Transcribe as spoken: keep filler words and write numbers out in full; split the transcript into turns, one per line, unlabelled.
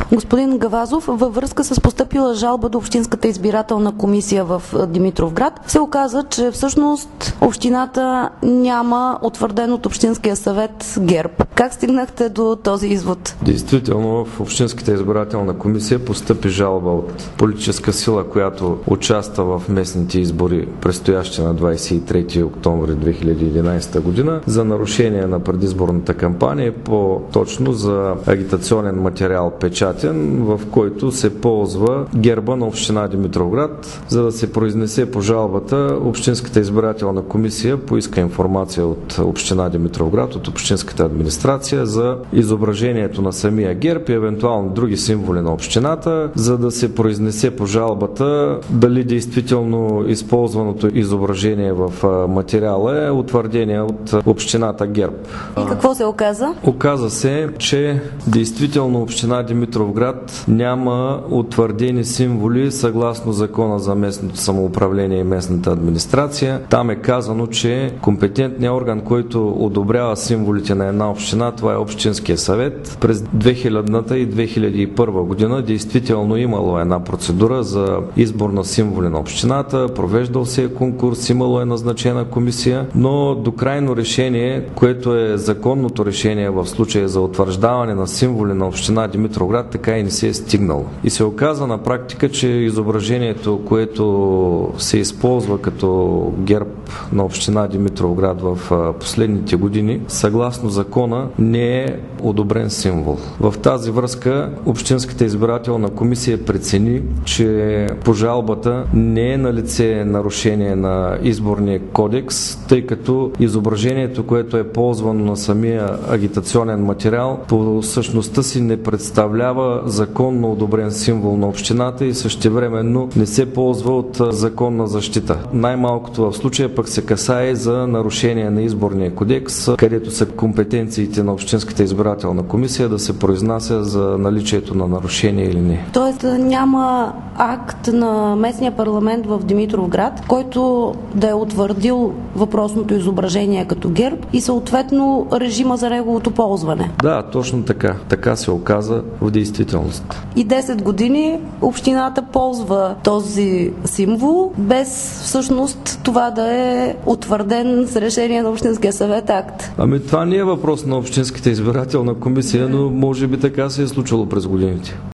Господин Гавазов, във връзка с постъпила жалба до Общинската избирателна комисия в Димитровград, се оказа, че всъщност общината няма утвърден от Общинския съвет герб. Как стигнахте до този извод?
Действително в Общинската избирателна комисия постъпи жалба от политическа сила, която участва в местните избори, предстоящи на двадесет и трети октомври две хиляди и единадесета година, за нарушение на предизборната кампания, по-точно за агитационен материал печатен, в който се ползва герба на община Димитровград. За да се произнесе по жалбата, Общинската избирателна комисия поиска информация от община Димитровград, от общинската администрация за изображението на самия герб и евентуално други символи на общината, за да се произнесе по жалбата дали действително използваното изображение в материала е утвърдение от общината герб.
И какво се оказа?
Оказа се, че действително община Димитровград няма утвърдени символи съгласно Закона за местното самоуправление и местната администрация. Там е казано, че компетентният орган, който одобрява символите на една община, това е Общинския съвет. През две хилядната и две хиляди и първа година действително имало една процедура за избор на символи на общината, провеждал се е конкурс, имало е назначена комисия, но до крайно решение, което е законното решение в случая за утвърждаване на символи на община Димитровград, така и не се е стигнало. И се оказа на практика, че изображението, което се използва като герб на община Димитровград в последните години, съгласно закона, не е одобрен символ. В тази връзка Общинската избирателна комисия прецени, че по жалбата не е налице нарушение на изборния кодекс, тъй като изображението, което е ползвано на самия агитационен материал, по същността си не представлява законно одобрен символ на общината и същевременно не се ползва от законна защита. Най-малкото в случая пък се касае за нарушение на изборния кодекс, където са компетенциите на Общинската избирателна комисия да се произнася за наличието на нарушение или не.
Тоест няма акт на местния парламент в Димитровград, който да е утвърдил въпросното изображение като герб и съответно режима за неговото ползване.
Да, точно така. Така се оказа в действителност.
И десет години общината ползва този символ, без всъщност това да е утвърден с решение на Общинския съвет акт.
Ами това не е въпрос на Общинската избирателна комисия, но може би така се е случило през годините.